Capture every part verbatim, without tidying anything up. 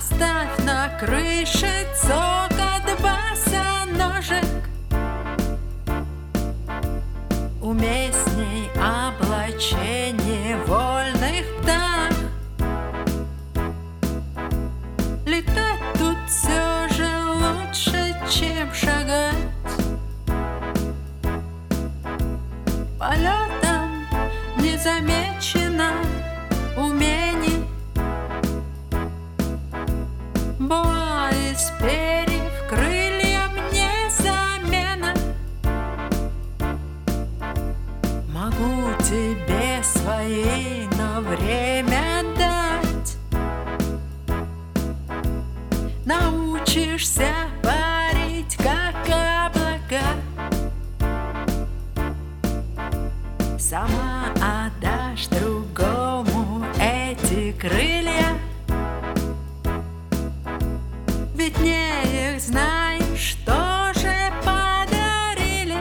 Оставь на крыше цокот босоножек, уместней облачение вольных птах. Летать тут все же лучше, чем шагать. Полетом не замечено умений. Буа из перьев крыльям не замена. Могу тебе свои, но время дать. Научишься парить, как облака. Сама отдашь другому эти крылья. Ведь не их знаешь, что же подарили.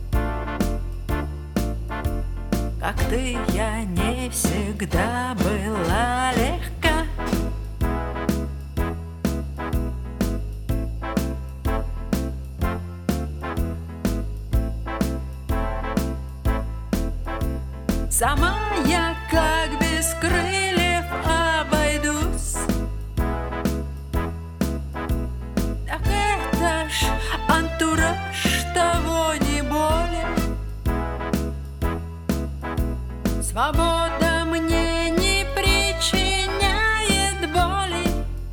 Как ты, я не всегда была легка. Сама я как без крыльев обойдусь. Так это ж антураж, того не более. Свобода мне не причиняет боли.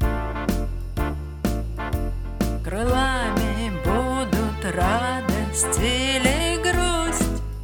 Крылами будут радость или грусть.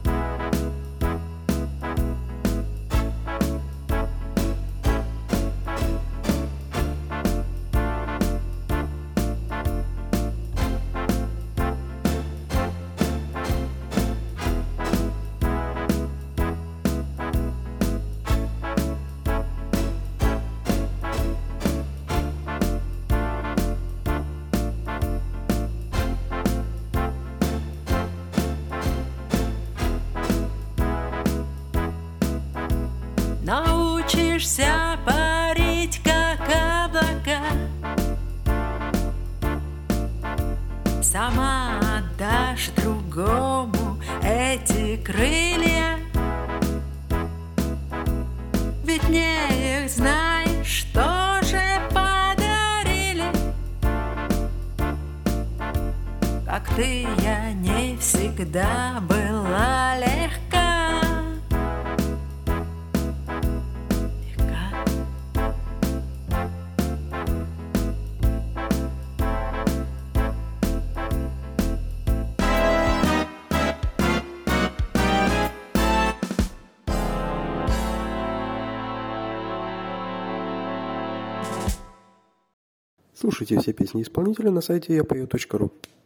Научишься парить, как облака. Сама отдашь другому эти крылья. Ведь не их знаешь, что же подарили. Как ты, я не всегда была легка. Слушайте все песни исполнителя на сайте я пою точка ру.